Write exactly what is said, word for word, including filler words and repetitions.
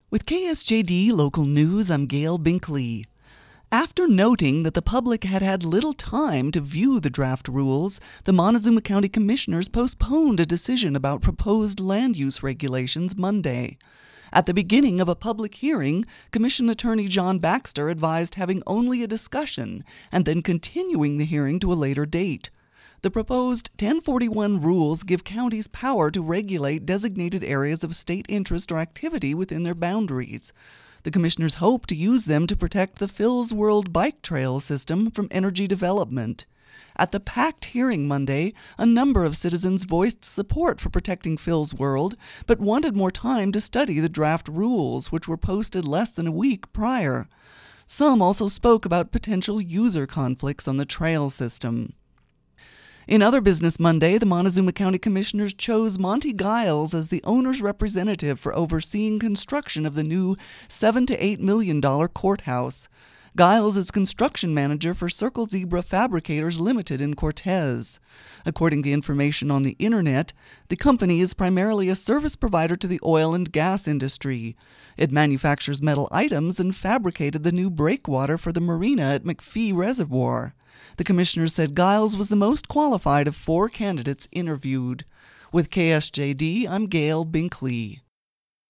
With K S J D Local News, I'm Gail Binkley. After noting that the public had had little time to view the draft rules, the Montezuma County Commissioners postponed a decision about proposed land use regulations Monday. At the beginning of a public hearing, Commission Attorney John Baxter advised having only a discussion and then continuing the hearing to a later date. The proposed ten forty-one rules give counties power to regulate designated areas of state interest or activity within their boundaries. The commissioners hope to use them to protect the Phil's World bike trail system from energy development. At the packed hearing Monday, a number of citizens voiced support for protecting Phil's World, but wanted more time to study the draft rules, which were posted less than a week prior. Some also spoke about potential user conflicts on the trail system. In other business Monday, the Montezuma County Commissioners chose Monty Giles as the owner's representative for overseeing construction of the new seven to eight million dollars courthouse. Giles is construction manager for Circle Zebra Fabricators Limited in Cortez. According to information on the internet, the company is primarily a service provider to the oil and gas industry. It manufactures metal items and fabricated the new breakwater for the marina at McPhee Reservoir. The commissioners said Giles was the most qualified of four candidates interviewed. With K S J D, I'm Gail Binkley.